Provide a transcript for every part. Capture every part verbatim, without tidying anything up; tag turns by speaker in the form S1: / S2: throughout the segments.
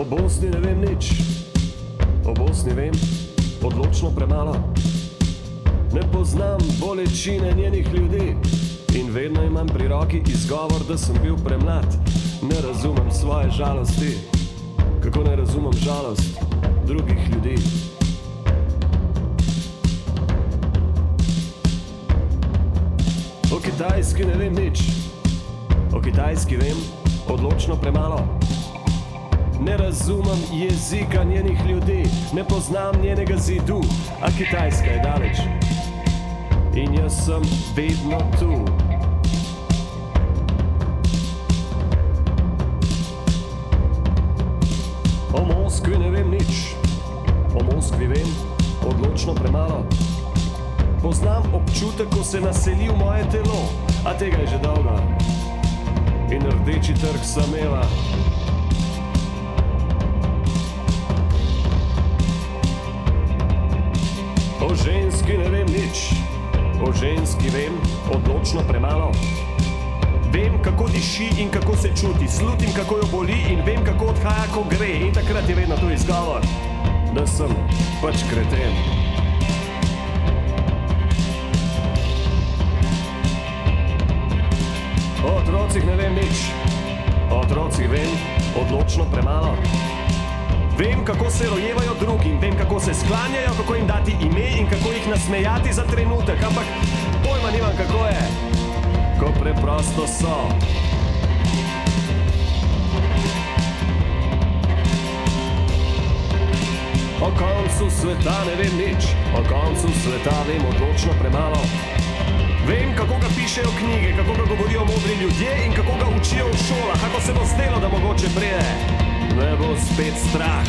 S1: Bosni ne vem nič, o Bosni vem odločno premalo. Ne poznam bolečine njenih ljudi in vedno imam pri roki izgovor, da sem bil premlad. Ne razumem svoje žalosti, kako ne razumem žalost drugih ljudi. O Kitajski ne vem nič, o Kitajski vem odločno premalo. Ne razumem jezika njenih ljudi, ne poznam njenega zidu, a Kitajska je daleč in jaz sem vedno tu. O Moskvi ne vem nič, o Moskvi vem odločno premalo. Poznam občutek, ko se naseli v moje telo, a tega je že dolgo. In rdeči trg sameva. O ženski ne vem nič, o ženski vem odločno premalo. Vem, kako diši in kako se čuti, slutim, kako jo boli in vem, kako odhaja, ko gre. In takrat je vedno to izgovor, da sem pač kreten. O otrocih ne vem nič, o otrocih vem odločno premalo. Vem, kako se rojevajo drugim, vem, kako se sklanjajo, kako jim dati ime in kako jih nasmejati za trenutek, ampak pojma nimam, kako je, ko preprosto so. O koncu sveta ne vem nič, o koncu sveta vem odločno premalo. Vem, kako ga pišejo knjige, kako ga govorijo modri ljudje in kako ga učijo v šolah, kako se bo zdelo, da mogoče pride. Ne bo spet strah.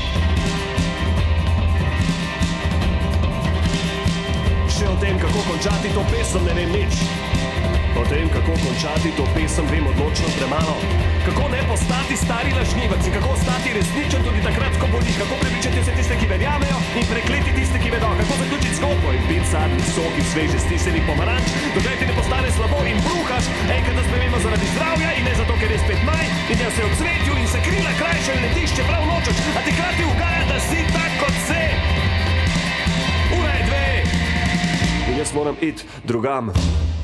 S1: Še o tem, kako končati to pesem, ne vem nič. O tem, kako končati to pesem, vem odločno premalo. Kako ne postati stari lažnivec in kako ostati resničen tudi takrat, ko boli. Kako prepričati vse tiste, ki verjamejo in prekleti tiste, ki vedo. Kako zaključiti zgodbo in piti sadni sok iz sveže stisnenih pomaranč, dokler ti ne postane slabo in bruhaš. Enkrat da sprememo zaradi zdravja in ne zato, ker je spet maj in da se v cvetju in se krila krajša in letiš, čeprav nočeš, a ti krati ugaja, da si tak kot se. Ura je dve in jaz moram iti drugam.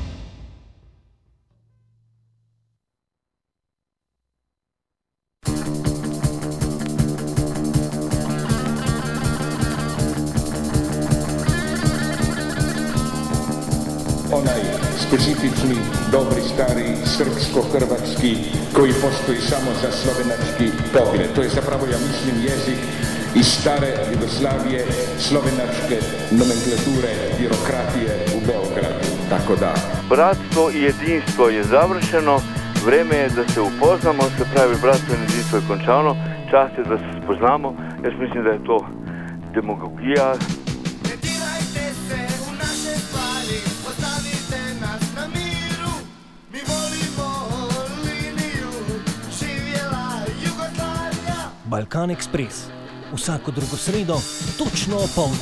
S2: Onaj specifični, dobri, stari, srpsko-hrvatski, koji postoji samo za slovenački pogled. To je zapravo, ja mislim, jezik iz stare Jugoslavije, slovenačke nomenklature, birokratije u Beogradu. Tako da.
S3: Bratstvo i jedinstvo je završeno, vreme je da se upoznamo, se pravi bratstvo i jedinstvo je končano, čas je da se spoznamo, jaz mislim da je to demagogija.
S4: Balkan Ekspres. Vsako drugo sredo, točno opoldne.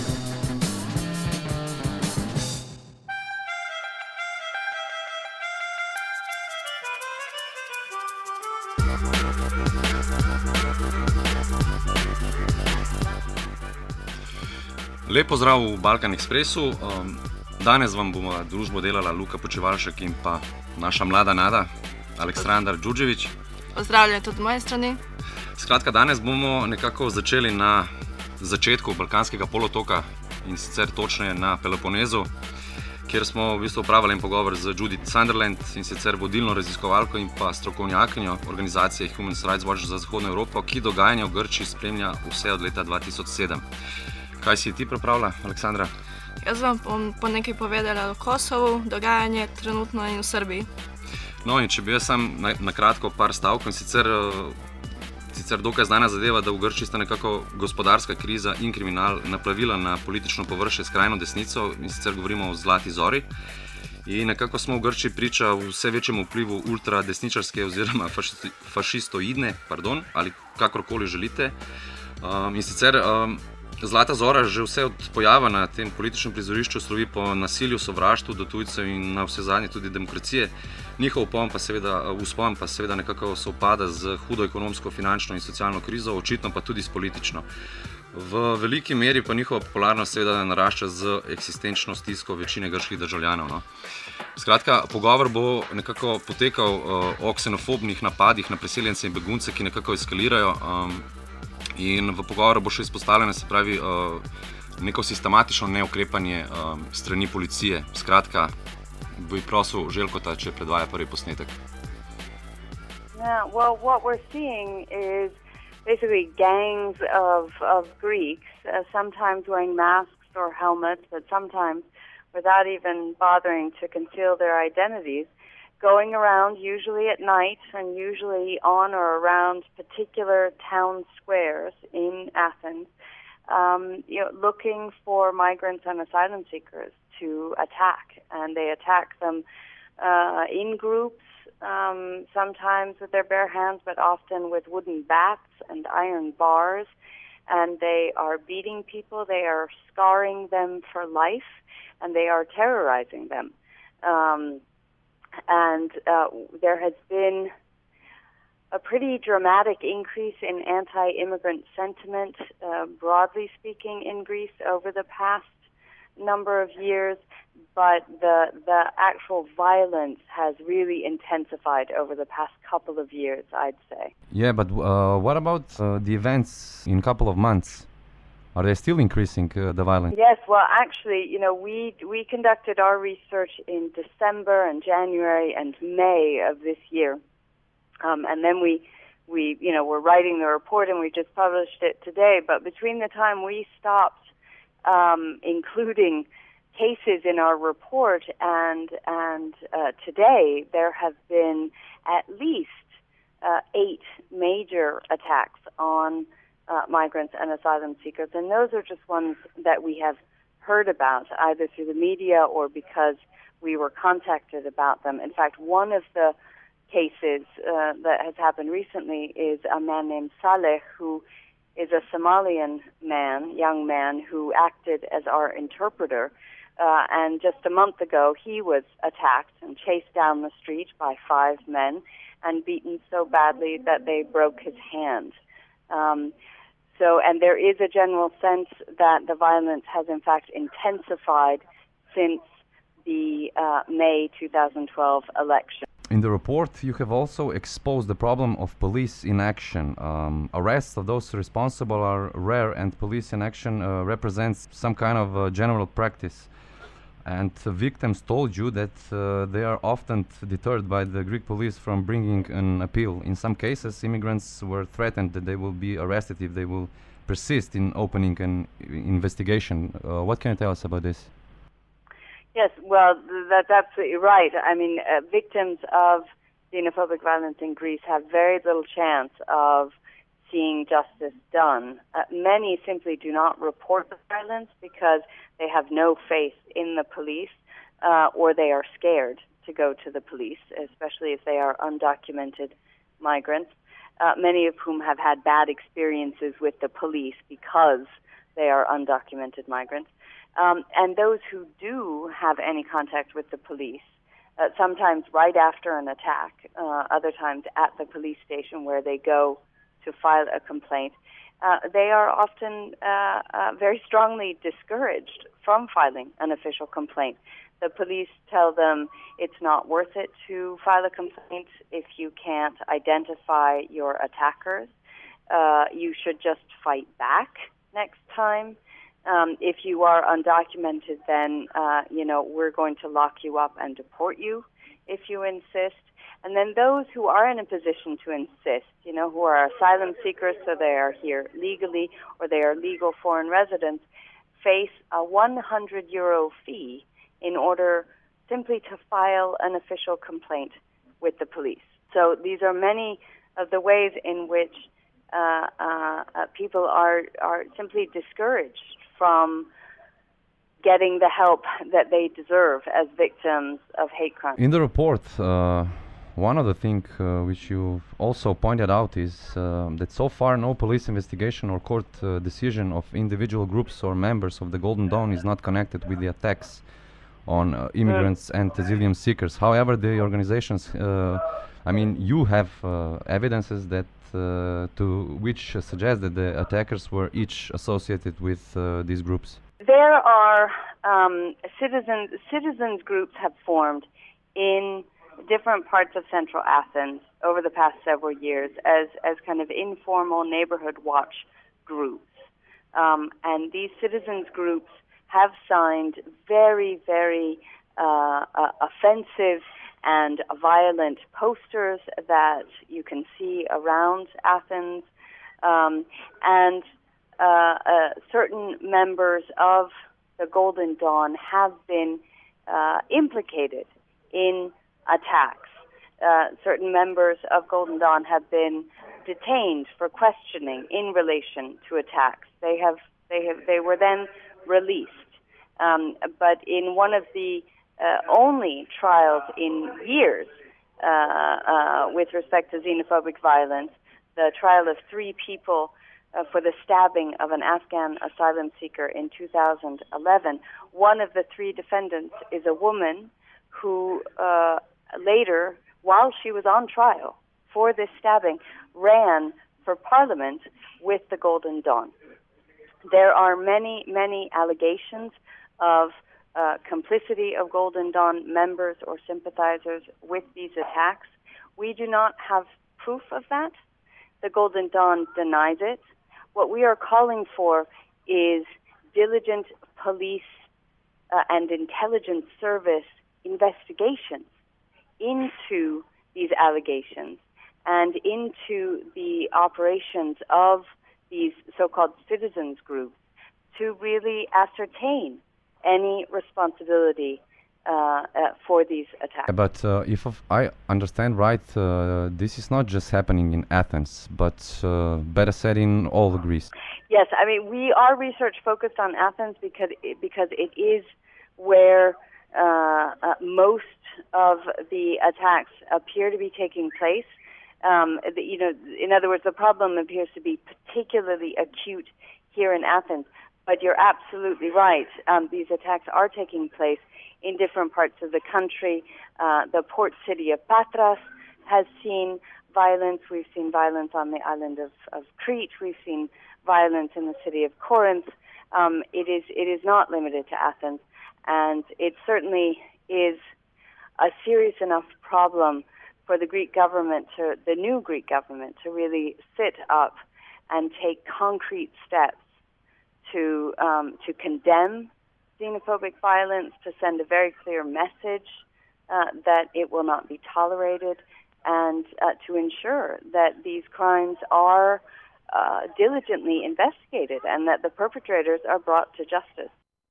S5: Lep pozdrav v Balkan Ekspresu. Danes vam bomo družbo delala Luka Počevalšek in pa naša mlada nada, Aleksandar Đurđević.
S6: Pozdravljam tudi moje strani.
S5: Skratka, danes bomo nekako začeli na začetku Balkanskega polotoka in sicer točneje na Peloponezu, kjer smo v bistvu opravili en pogovor z Judith Sunderland in sicer vodilno raziskovalko in pa strokovnjakinjo organizacije Human Rights Watch za Zahodno Evropo, ki dogajanje v Grčiji spremlja vse od leta dva tisoč sedem. Kaj si ti pripravila, Aleksandra?
S6: Jaz vam bom po nekaj povedala o Kosovu, dogajanje trenutno in v Srbiji.
S5: No in če bi jaz sam na, na kratko par stavkov in sicer Sicer dokaj znana zadeva, da v Grčiji sta nekako gospodarska kriza in kriminal naplavila na politično površje skrajno desnico in sicer govorimo o Zlati zori. In nekako smo v Grčiji priča vse večjemu vplivu ultradesničarske oziroma fašistoidne, pardon, ali kakorkoli želite. Um, in sicer um, Zlata Zora že vse od pojava na tem političnem prizorišču slovi po nasilju, sovraštvu do tujcev in na vse zadnje tudi demokracije. Njihov vzpon pa seveda, vzpon pa seveda nekako sovpada z hudo ekonomsko, finančno in socialno krizo, očitno pa tudi s politično. V veliki meri pa njihova popularnost seveda narašča z eksistenčno stisko večine grških državljanov. No. Skratka, pogovor bo nekako potekal uh, o ksenofobnih napadih na priseljence in begunce, ki nekako eskalirajo. Um, In v pogovoru bo še izpostavljeno, se pravi, neko sistematično neukrepanje strani policije. Skratka, bi prosil Željkota, če predvaja prvi posnetek.
S7: Yeah, well, what we're seeing is basically gangs of, of Greeks, uh, sometimes wearing masks or helmets, but sometimes without even bothering to conceal their identities, going around usually at night and usually on or around particular town squares in Athens, um, you know, looking for migrants and asylum seekers to attack. And they attack them uh, in groups, um, sometimes with their bare hands, but often with wooden bats and iron bars. And they are beating people, they are scarring them for life, and they are terrorizing them. Um, And uh, there has been a pretty dramatic increase in anti-immigrant sentiment, uh, broadly speaking, in Greece over the past number of years, but the the actual violence has really intensified over the past couple of years, I'd say.
S8: Yeah, but uh, what about uh, the events in a couple of months? Are they still increasing uh, the violence?
S7: Yes, well, actually, you know, we we conducted our research in December and January and May of this year, um, and then we we you know we're writing the report and we just published it today. But between the time we stopped um, including cases in our report and and uh, today, there have been at least uh, eight major attacks on Uh, migrants and asylum seekers, and those are just ones that we have heard about either through the media or because we were contacted about them. In fact, one of the cases uh, that has happened recently is a man named Saleh, who is a Somalian man, young man, who acted as our interpreter, uh, and just a month ago he was attacked and chased down the street by five men and beaten so badly that they broke his hand. Um, So, and there is a general sense that the violence has in fact intensified since the uh, May twenty twelve election.
S8: In the report, you have also exposed the problem of police inaction. Um, arrests of those responsible are rare, and police inaction uh, represents some kind of uh, general practice. And uh, victims told you that uh, they are often deterred by the Greek police from bringing an appeal. In some cases, immigrants were threatened that they will be arrested if they will persist in opening an investigation. Uh, what can you tell us about this?
S7: Yes, well, th- that's absolutely right. I mean, uh, victims of xenophobic violence in Greece have very little chance of seeing justice done. Uh, many simply do not report the violence because they have no faith in the police uh, or they are scared to go to the police, especially if they are undocumented migrants, uh, many of whom have had bad experiences with the police because they are undocumented migrants. Um, and those who do have any contact with the police, uh, sometimes right after an attack, uh, other times at the police station where they go to file a complaint, uh, they are often uh, uh, very strongly discouraged from filing an official complaint. The police tell them it's not worth it to file a complaint if you can't identify your attackers. Uh, you should just fight back next time. Um, if you are undocumented, then, uh, you know, we're going to lock you up and deport you if you insist. And then those who are in a position to insist, you know, who are asylum seekers, so they are here legally, or they are legal foreign residents, face a one hundred euro fee in order simply to file an official complaint with the police. So these are many of the ways in which uh, uh, uh, people are, are simply discouraged from getting the help that they deserve as victims of hate crimes.
S8: In the report, uh, One of the things uh, which you've also pointed out is uh, that so far no police investigation or court uh, decision of individual groups or members of the Golden Dawn is not connected with the attacks on uh, immigrants and asylum seekers. However, the organizations, uh, I mean, you have uh, evidences that uh, to which uh, suggest that the attackers were each associated with uh, these groups.
S7: There are um, citizens, citizens groups have formed in different parts of central Athens over the past several years as, as kind of informal neighborhood watch groups. Um, and these citizens groups have signed very, very uh, uh, offensive and violent posters that you can see around Athens. Um, and uh, uh, certain members of the Golden Dawn have been uh, implicated in attacks. Uh, certain members of Golden Dawn have been detained for questioning in relation to attacks. They have, they have, they were then released. Um, but in one of the uh, only trials in years uh, uh, with respect to xenophobic violence, the trial of three people uh, for the stabbing of an Afghan asylum seeker in two thousand eleven, one of the three defendants is a woman who uh, later, while she was on trial for this stabbing, ran for parliament with the Golden Dawn. There are many, many allegations of uh, complicity of Golden Dawn members or sympathizers with these attacks. We do not have proof of that. The Golden Dawn denies it. What we are calling for is diligent police uh, and intelligence service investigations into these allegations and into the operations of these so-called citizens groups to really ascertain any responsibility uh, uh, for these attacks.
S8: But uh, if of I understand right, uh, this is not just happening in Athens, but uh, better said in all of Greece.
S7: Yes, I mean, we our research focused on Athens because it, because it is where uh, uh, most of the attacks appear to be taking place. Um, the, you know, in other words, the problem appears to be particularly acute here in Athens. But you're absolutely right. Um, these attacks are taking place in different parts of the country. Uh, the port city of Patras has seen violence. We've seen violence on the island of, of Crete. We've seen violence in the city of Corinth. Um, it is it is not limited to Athens, and it certainly is a serious enough problem for the Greek government, to the new Greek government, to really sit up and take concrete steps to um, to condemn xenophobic violence, to send a very clear message uh, that it will not be tolerated, and uh, to ensure that these crimes are uh, diligently investigated and that the perpetrators are brought to justice.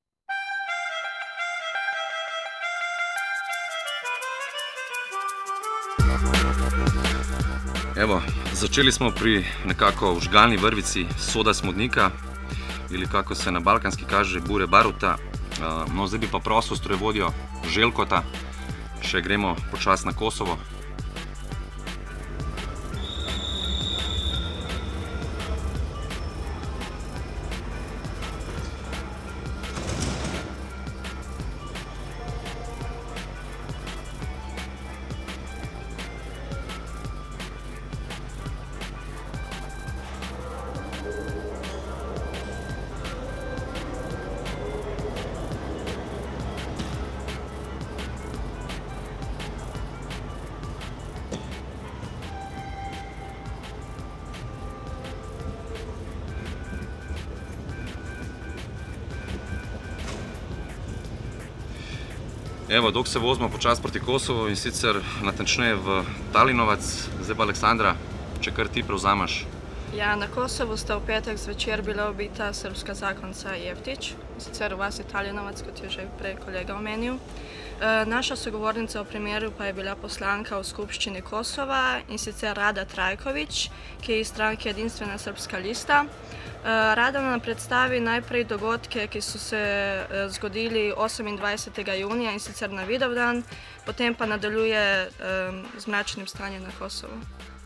S5: Evo, začeli smo pri nekako vžgalni vrvici soda smodnika, ili kako se na balkanski kaže bure baruta. Uh, no, zdaj bi pa prosil strojevodjo Željkota, še gremo počas na Kosovo. Evo, dok se vozimo počas proti Kosovo in sicer natančneje v Talinovac, zdaj pa Aleksandra, če kar ti prevzamaš.
S6: Ja, na Kosovu sta v petek zvečer bila ubita srpska zakonca Jeftić, sicer v vasi Talinovac, kot je že prej kolega omenil. E, naša sogovornica v primeru pa je bila poslanka v skupščini Kosova in sicer Rada Trajković, ki je iz stranke Jedinstvena srpska lista. Rada nam predstavi najprej dogodke, ki so se zgodili osemindvajsetega junija in sicer na Vidovdan, potem pa nadaljuje z mračnim stanjem na Kosovu.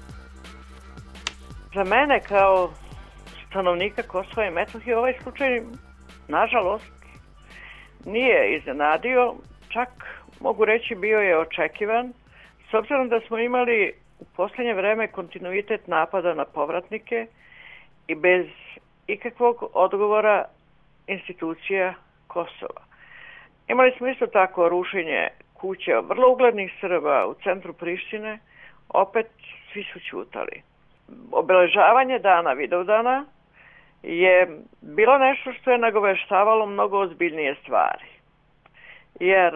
S9: Za mene kao stanovnika Kosova i Metohije ovaj slučaj, nažalost, nije iznenadio, čak mogu reći bio je očekivan, s obzirom da smo imali u posljednje vreme kontinuitet napada na povratnike i bez ikakvog odgovora institucija Kosova. Imali smo isto tako rušenje kuća vrlo uglednih Srba u centru Prištine, opet svi su ćutali. Obeležavanje dana Vidovdana je bilo nešto što je nagoveštavalo mnogo ozbiljnije stvari. Jer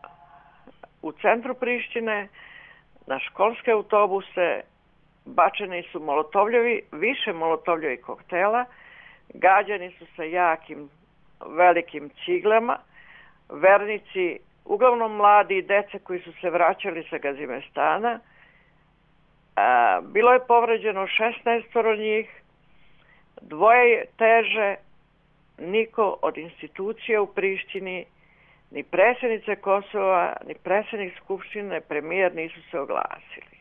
S9: u centru Prištine na školske autobuse bačeni su molotovljevi, više molotovljevi koktela, gađani su sa jakim, velikim ciglama, vernici, uglavnom mladi i dece koji su se vraćali sa Gazimestana. A, bilo je povređeno šesnaestoro njih, dvoje teže, niko od institucija u Prištini, ni predsjednice Kosova, ni predsjednik Skupštine, premijer nisu se oglasili.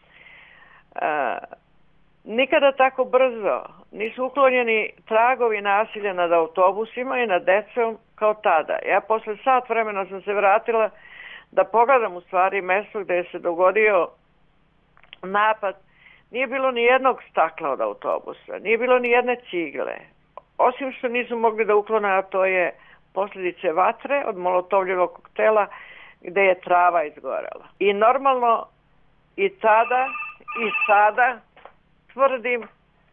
S9: A, nikada tako brzo nisu uklonjeni tragovi nasilja nad autobusima i nad decom kao tada. Ja posle sat vremena sam se vratila da pogledam u stvari mjesto gdje je se dogodio napad. Nije bilo ni jednog stakla od autobusa, nije bilo ni jedne cigle. Osim što nisu mogli da uklone, a to je posljedice vatre od molotovljevog koktela gdje je trava izgorela. I normalno i tada i sada tvrdim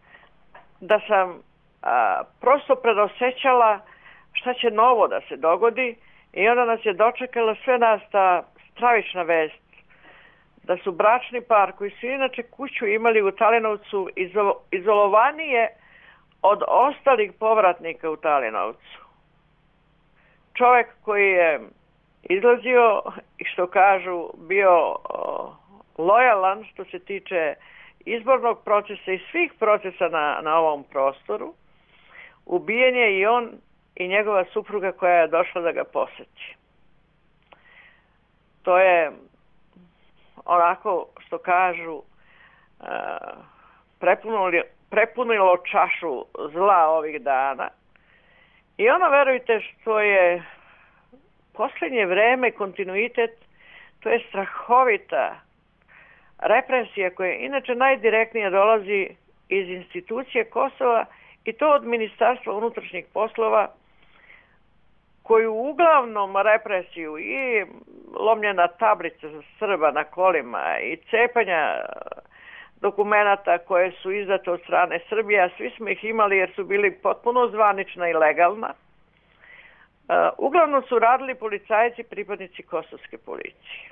S9: da sam a, prosto predosećala šta će novo da se dogodi i onda nas je dočekala sve nas ta stravična vest da su bračni par koji su inače kuću imali u Talinovcu izolo, izolovanije od ostalih povratnika u Talinovcu. Čovjek koji je izlazio i što kažu bio o, lojalan što se tiče izbornog procesa i svih procesa na, na ovom prostoru, ubijen je i on i njegova supruga koja je došla da ga posjeti. To je onako što kažu prepunilo, prepunilo čašu zla ovih dana. I ono, verujte, što je posljednje vreme kontinuitet, to je strahovita represija koja inače najdirektnije dolazi iz institucije Kosova i to od Ministarstva unutrašnjih poslova, koju uglavnom represiju i lomljena tablica za Srba na kolima i cepanja dokumenata koje su izdate od strane Srbije, a svi smo ih imali jer su bili potpuno zvanična i legalna. Uh, uglavnom su radili policajci, pripadnici kosovske policije.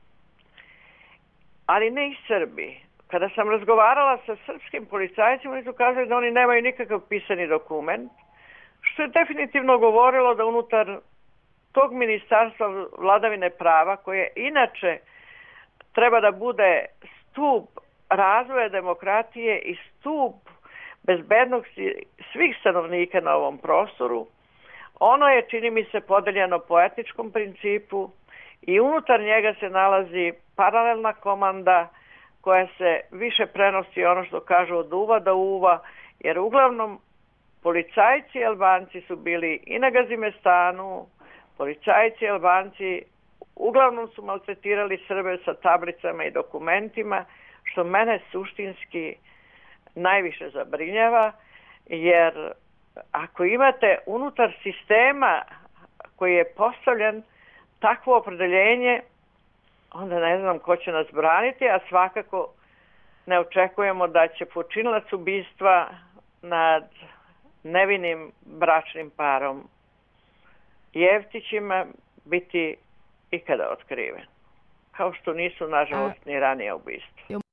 S9: Ali ne i Srbi. Kada sam razgovarala sa srpskim policajcima, oni su kazali da oni nemaju nikakav pisani dokument, što je definitivno govorilo da unutar tog ministarstva vladavine prava, koje inače treba da bude stup razvoja demokratije i stup bezbednosti svih stanovnika na ovom prostoru, ono je, čini mi se, podeljeno po etničkom principu i unutar njega se nalazi paralelna komanda koja se više prenosi ono što kažu od uva do uva, jer uglavnom policajci Albanci su bili i na Gazimestanu, policajci Albanci uglavnom su maltretirali Srbe sa tablicama i dokumentima, što mene suštinski najviše zabrinjava, jer ako imate unutar sistema koji je postavljen takvo opredeljenje, onda ne znam ko će nas braniti, a svakako ne očekujemo da će počinilac ubistva nad nevinim bračnim parom Jevtićima biti ikada otkriven. Kao što nisu, nažalost, ni ranije ubistva.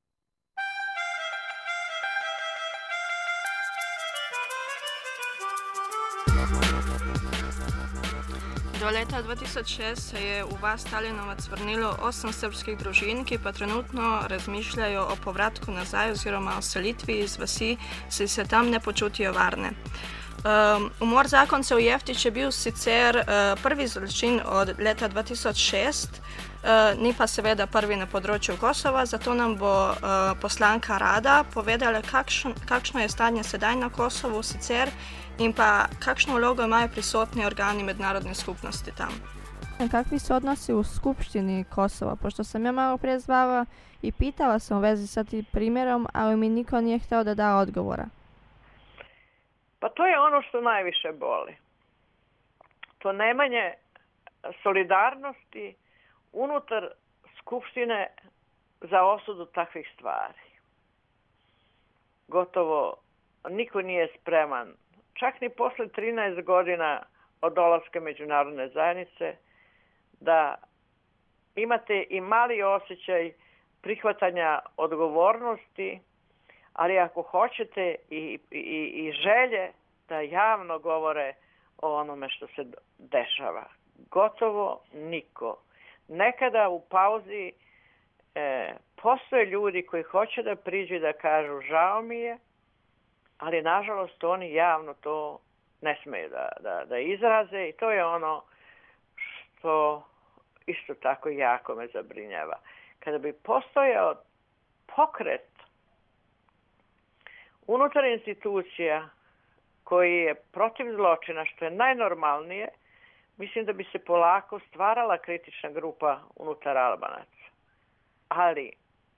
S6: Do leta Leta dva tisoč šest se je v vas Staljinovac vrnilo osem srpskih družin, ki pa trenutno razmišljajo o povratku nazaj oziroma o selitvi iz vasi, saj se tam ne počutijo varne. Um, umor zakoncev Jeftić je bil sicer uh, prvi zločin od leta dva tisoč šest, uh, ni pa seveda prvi na področju Kosova, zato nam bo uh, poslanka Rada povedala, kakšn, kakšno je stanje sedaj na Kosovu sicer in pa kakšno vlogo imajo prisotni organi mednarodne skupnosti tam.
S10: Kakvi su odnosi u Skupštini Kosova? Pošto sam ja malo prije zvala i pitala sam u vezi sa tim primjerom, ali mi niko nije hteo da da odgovora.
S9: Pa to je ono što najviše boli. To nemanje solidarnosti unutar Skupštine za osudu takvih stvari. Gotovo niko nije spreman, čak ni posle trinaest godina od dolaska međunarodne zajednice, da imate i mali osjećaj prihvatanja odgovornosti, ali ako hoćete i, i, i želje da javno govore o onome što se dešava. Gotovo niko. Nekada u pauzi e, postoje ljudi koji hoće da priđu i da kažu žao mi je, ali nažalost oni javno to ne smeju da, da, da izraze i to je ono što isto tako jako me zabrinjava. Kada bi postojao pokret unutar institucija koji je protiv zločina, što je najnormalnije, mislim da bi se polako stvarala kritična grupa unutar Albanaca. Ali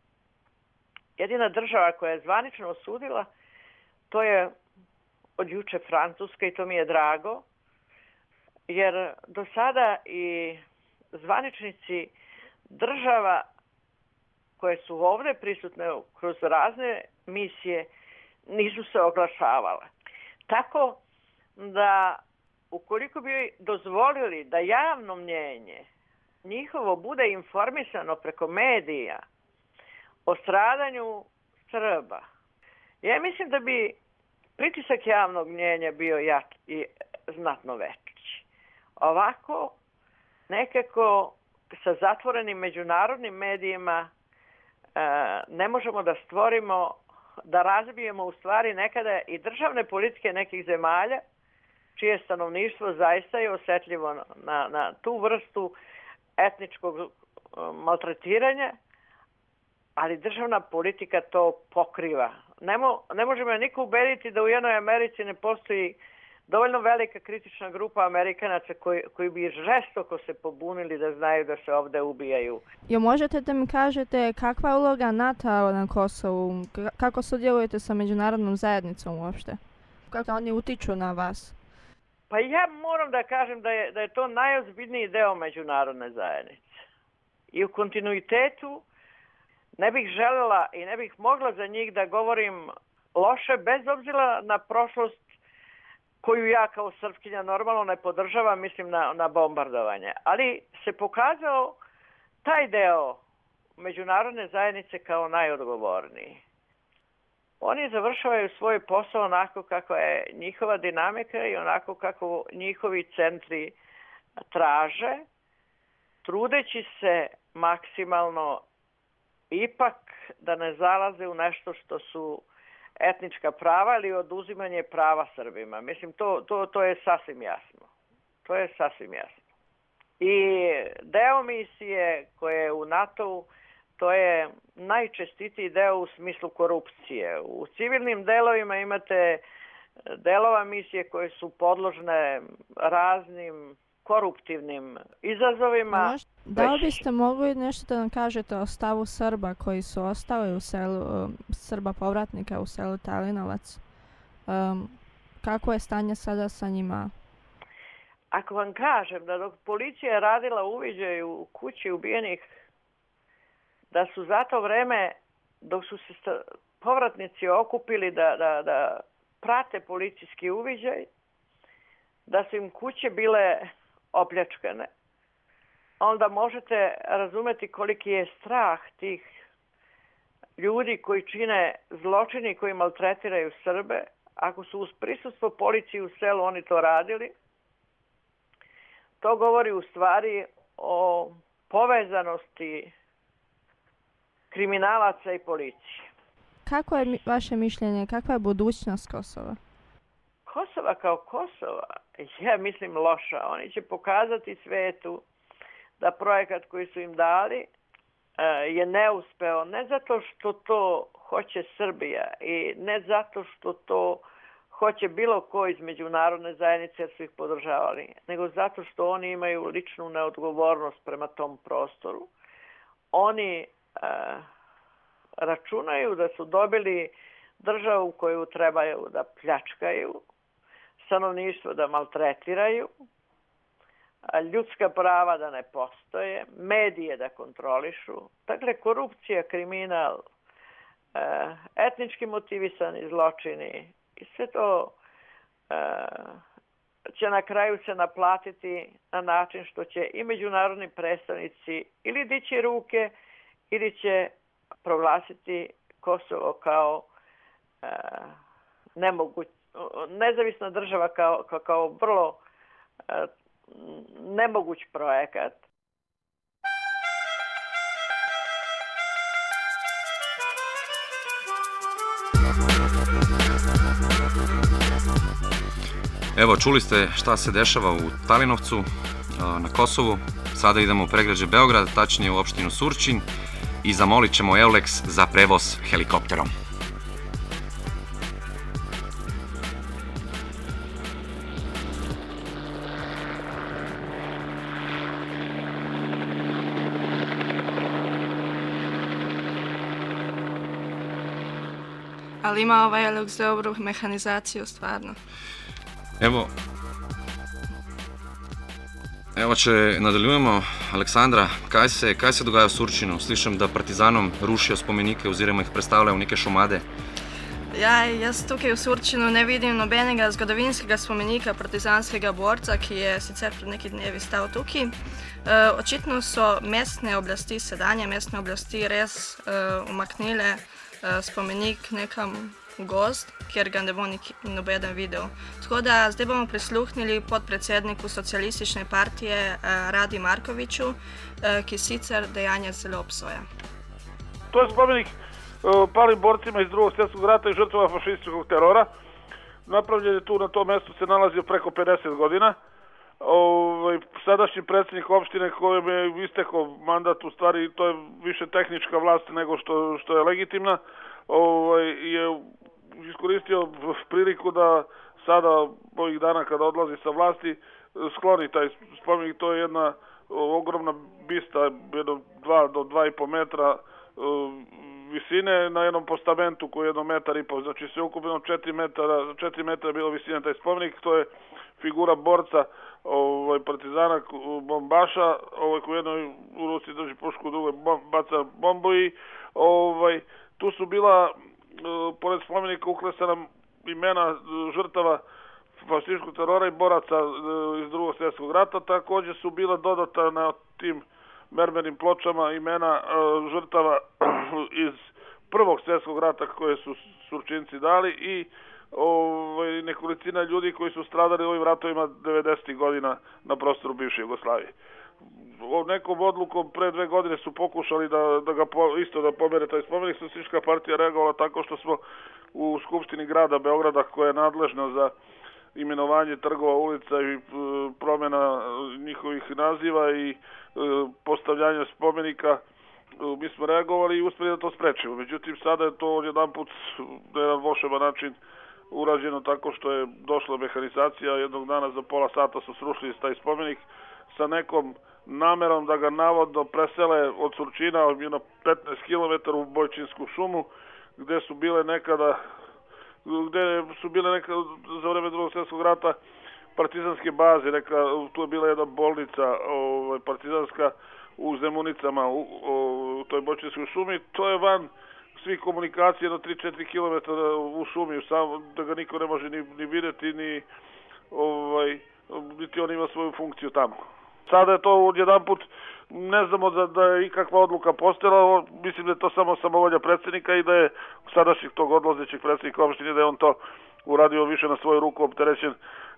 S9: jedina država koja je zvanično osudila, to je od juče Francuska i to mi je drago, jer do sada i zvaničnici država koje su ovdje prisutne kroz razne misije nisu se oglašavale. Tako da ukoliko bi dozvolili da javno mnjenje njihovo bude informisano preko medija o stradanju Srba, ja mislim da bi pritisak javnog mnjenja bio jak i znatno veći. Ovako, nekako sa zatvorenim međunarodnim medijima e, ne možemo da stvorimo, da razbijemo u stvari nekada i državne politike nekih zemalja, čije stanovništvo zaista je osjetljivo na, na tu vrstu etničkog maltretiranja, ali državna politika to pokriva. Ne, mo, ne možemo niko ubediti da u jednoj Americi ne postoji dovoljno velika kritična grupa Amerikanaca koji, koji bi žestoko se pobunili da znaju da se ovdje ubijaju.
S10: Jo, možete da mi kažete kakva je uloga NATO na Kosovu? Kako sudjelujete sa međunarodnom zajednicom uopšte? Kako oni utiču na vas?
S9: Pa ja moram da kažem da je, da je to najozbiljniji deo međunarodne zajednice. I u kontinuitetu ne bih željela i ne bih mogla za njih da govorim loše, bez obzira na prošlost koju ja kao Srpkinja normalno ne podržavam, mislim na, na bombardovanje. Ali se pokazao taj deo međunarodne zajednice kao najodgovorniji. Oni završavaju svoj posao onako kako je njihova dinamika i onako kako njihovi centri traže, trudeći se maksimalno ipak da ne zalaze u nešto što su etnička prava ili oduzimanje prava Srbima. Mislim, to, to, to je sasvim jasno. To je sasvim jasno. I deo misije koje je u NATO-u, to je najčestitiji deo u smislu korupcije. U civilnim delovima imate delova misije koje su podložne raznim koruptivnim izazovima.
S10: Da li biste mogli nešto da nam kažete o stavu Srba koji su ostali u selu, Srba povratnika u selu Talinovac? Um, kako je stanje sada sa njima?
S9: Ako vam kažem da dok policija je radila uviđaj u kući ubijenih, da su za to vreme, dok su se povratnici okupili da, da, da prate policijski uviđaj, da su im kuće bile opljačkane, onda možete razumeti koliki je strah tih ljudi koji čine zločini, koji maltretiraju Srbe. Ako su uz prisustvo policije u selu oni to radili, to govori u stvari o povezanosti kriminalaca i policije.
S10: Kako je vaše mišljenje, kakva je budućnost Kosova?
S9: Kosova kao Kosova, ja mislim loša. Oni će pokazati svetu da projekat koji su im dali je neuspeo, ne zato što to hoće Srbija i ne zato što to hoće bilo ko iz međunarodne zajednice jer su ih podržavali, nego zato što oni imaju ličnu neodgovornost prema tom prostoru. Oni uh, računaju da su dobili državu koju trebaju da pljačkaju, stanovništvo da maltretiraju, ljudska prava da ne postoje, medije da kontrolišu. Dakle, korupcija, kriminal, etnički motivisani zločini i sve to će na kraju se naplatiti na način što će i međunarodni predstavnici ili dići ruke ili će proglasiti Kosovo kao nemoguć, nezavisna država kao, kao, kao vrlo nemoguć projekat.
S5: Evo, čuli ste šta se dešava u Talinovcu, na Kosovu. Sada idemo u predgrađe Beograd, tačnije u opštinu Surčin i zamolit ćemo Eulex za prevoz helikopterom.
S6: Ali ima ovaj Eulex dobru mehanizaciju, stvarno.
S5: Evo, evo će nadaljujemo. Aleksandra, kaj se, kaj se dogaja v Surčinu? Slišam, da partizanom rušijo spomenike oziroma jih predstavljajo v neke šumade.
S6: Ja, jaz tukaj v Surčinu ne vidim nobenega zgodovinskega spomenika partizanskega borca, ki je sicer pred neki dnevi stal tukaj. E, očitno so mestne oblasti, sedanje mestne oblasti res e, umaknile e, spomenik nekam v gozd, kjer ga ne bo nobeden videl. Tako da zdaj bomo prisluhnili podpredsedniku socialistične partije eh, Radi Markoviću, eh, ki sicer dejanje zelo obsoja.
S11: To je spomenik eh, palim borcima iz drugog svjetskog rata i žrtvama fašističkog terora. Napravljen je tu na tom mjestu, se nalazio preko pedeset godina. Ovaj, sadašnji predsjednik opštine kojem je istekao mandat, u stvari to je više tehnička vlast nego što, što je legitimna, ovaj, je iskoristio priliku da sada, ovih dana kada odlazi sa vlasti, skloni taj spomenik. To je jedna ogromna bista, jedno dva do dva i po metra visine na jednom postamentu koji je jedno metar i po. Znači sve ukupno četiri metara, četiri metra je bilo visine taj spomenik. To je figura borca, ovaj, partizana, bombaša, ovaj, koji jednoj u ruci drži pušku, u drugoj baca bombu i ovaj, tu su bila pored spomenika uklesana imena žrtava fašističkog terora i boraca iz drugog svjetskog rata. Također su bila dodata na tim mermernim pločama imena žrtava iz prvog svjetskog rata koje su Surčinci dali i ovaj, nekolicina ljudi koji su stradali u ovim ratovima devedesetih godina na prostoru bivše Jugoslavije. Nekom odlukom pre dve godine su pokušali da, da ga po, isto da pomere taj spomenik. Socijalistička partija reagovala tako što smo u Skupštini grada Beograda, koja je nadležna za imenovanje trgova, ulica i e, promjena njihovih naziva i e, postavljanja spomenika, e, mi smo reagovali i uspjeli da to sprečimo. Međutim, sada je to jedan put na jedan volšeban način urađeno tako što je došla mehanizacija. Jednog dana za pola sata su srušili taj spomenik sa nekom namerom da ga navodno presele od Surčina jedno petnaest kilometara u Bojčinsku šumu, gde su bile nekada gde su bile nekada za vreme drugog svjetskog rata partizanske baze, neka, tu je bila jedna bolnica ovaj, partizanska u Zemunicama u, u toj Bojčinskoj šumi. To je van svih komunikacija, jedno tri do četiri kilometara u šumi, sam, da ga niko ne može ni, ni vidjeti, ni ovaj, niti on ima svoju funkciju tamo. Sada je to jedan put, ne znamo da, da je ikakva odluka postojala, mislim da je to samo samovolja predsjednika i da je sadašnjih tog odlazećeg predsjednika opštine, da je on to uradio više na svoju ruku opterećen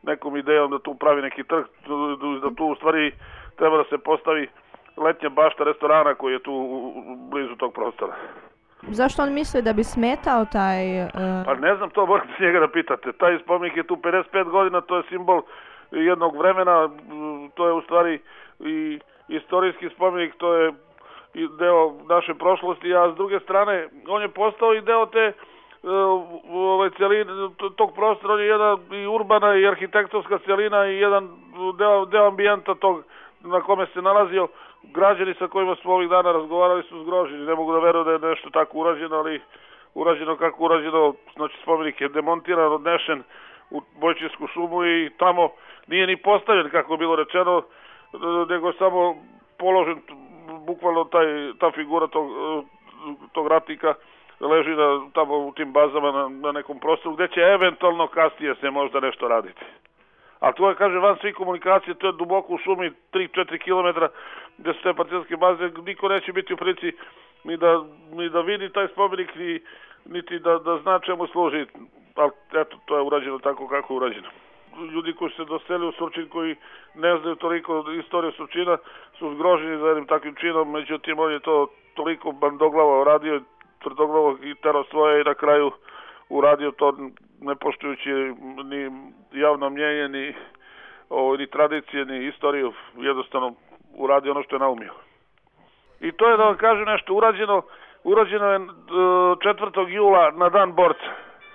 S11: nekom idejom da tu pravi neki trg, da tu u stvari treba da se postavi letnja bašta restorana koji je tu blizu tog prostora.
S10: Zašto on misli da bi smetao taj... Uh...
S11: Pa ne znam, to morate njega da pitate. Taj spomenik je tu pedeset pet godina, to je simbol jednog vremena, to je u stvari i istorijski spomenik, to je i deo naše prošlosti, a s druge strane on je postao i deo te ovaj celin tog prostora, on je jedna i urbana i arhitektonska celina i jedan deo, deo ambijenta tog na kome se nalazio. Građani sa kojima smo ovih dana razgovarali su zgroženi, ne mogu da veruju da je nešto tako urađeno, ali urađeno kako urađeno, znači spomenik je demontiran, odnešen u Bojčinsku šumu i tamo nije ni postavljen kako je bilo rečeno, nego je samo položen bukvalno taj, ta figura tog, tog ratnika leži na, tamo u tim bazama na, na nekom prostoru gdje će eventualno kasnije se možda nešto raditi. A to je, kaže, van svih komunikacije, to je duboko u šumi, tri do četiri kilometra gdje su te partizanske baze, niko neće biti u prilici ni da, ni da vidi taj spomenik, ni, niti da, da zna čemu služi. Ali eto, to je urađeno tako kako je urađeno. Ljudi koji se doseli u Surčin, koji ne znaju toliko istoriju Surčina, su zgroženi za jednim takvim činom, međutim on je to toliko bandoglavo radio, tvrdoglavo i tero svoje i na kraju uradio to ne poštujući ni javno mnjenje, ni, o, ni tradicije, ni istoriju, jednostavno uradio ono što je naumio. I to je, da vam kažem nešto, urađeno, urađeno je četvrtog jula na dan borca.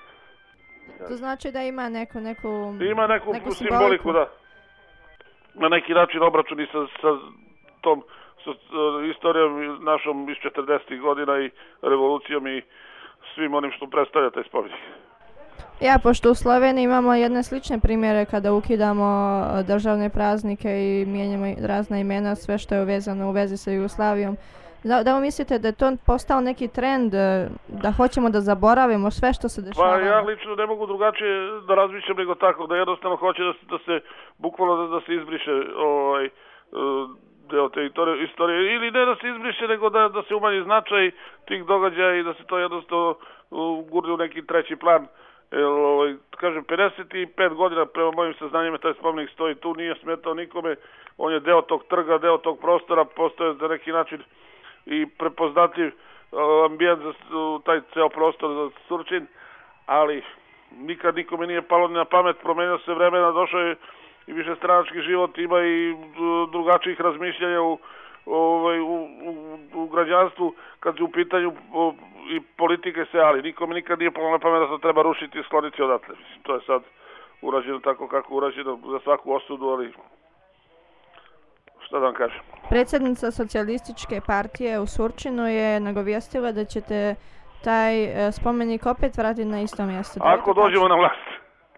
S10: To znači da ima neku, neku,
S11: ima neku,
S10: neku
S11: simboliku, simboliku, da. Na neki način obračuni sa, sa tom sa, uh, istorijom našom iz četrdesetih godina i revolucijom i svim onim što predstavlja taj spomenik.
S10: Ja, pošto u Sloveniji imamo jedne slične primjere kada ukidamo državne praznike i mijenjamo razna imena, sve što je vezano u vezi sa Jugoslavijom. Da, da li mislite da je to postao neki trend, da hoćemo da zaboravimo sve što se dešava?
S11: Pa ja lično ne mogu drugačije da razmišljam nego tako, da jednostavno hoće da se, da se bukvalno da, da se izbriše ovaj, deo te istorije, ili ne da se izbriše, nego da, da se umanji značaj tih događaja i da se to jednostavno gurne u neki treći plan. Jer, ovaj, kažem, pedeset pet godina prema mojim saznanjima taj spomenik stoji tu, nije smetao nikome, on je deo tog trga, deo tog prostora, postoje za neki način i prepoznatljiv ambijent za taj ceo prostor za Surčin, ali nikad nikome nije palo na pamet, promenio se vremena, došao je i višestranački život, ima i drugačijih razmišljanja u, ovaj, u, u, u građanstvu kad je u pitanju o, i politike se, ali nikome nikad nije palo na pamet da se treba rušiti i skloniti odatle. Mislim, to je sad urađeno tako kako urađeno za svaku osudu, ali šta da vam kažem.
S10: Predsjednica socijalističke partije u Surčinu je nagovijestila da ćete taj e, spomenik opet vratiti na isto mjesto.
S11: Ako dođemo na vlast.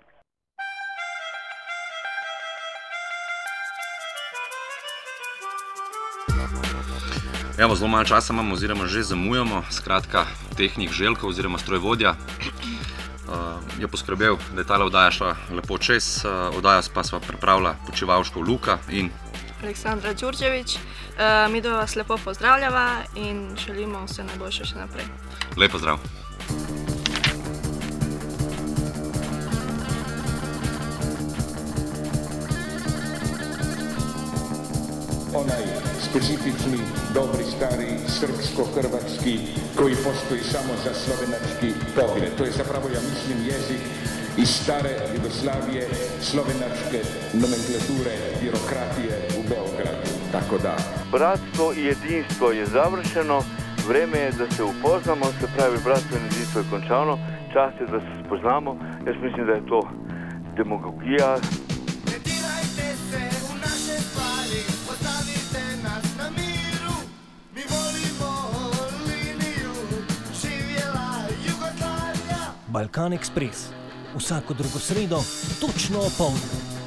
S5: Evo, zelo malo časa imamo oziroma že zamujamo, skratka tehnik Željko oziroma strojvodja uh, je poskrbel, da je tale oddaja šla lepo čez, uh, oddaja pa sva pripravila Počivalškov Luka in
S6: Aleksandra Đurđević. Uh, mi do vas lepo pozdravljava in želimo vse najboljše še naprej.
S5: Lep pozdrav.
S2: Onaj specifični, dobri, stari, srpsko-hrvatski, koji postoji samo za slovenački pogled. To je zapravo, ja mislim, jezik iz stare Jugoslavije, slovenačke nomenklature, birokratije u Beogradu. Tako da.
S3: Bratstvo i jedinstvo je završeno, vreme je da se upoznamo, se pravi bratstvo i jedinstvo je končano, čas je da se spoznamo, jaz mislim da je to demagogija.
S4: Balkan Express. Vsako drugo sredo, točno opoldne.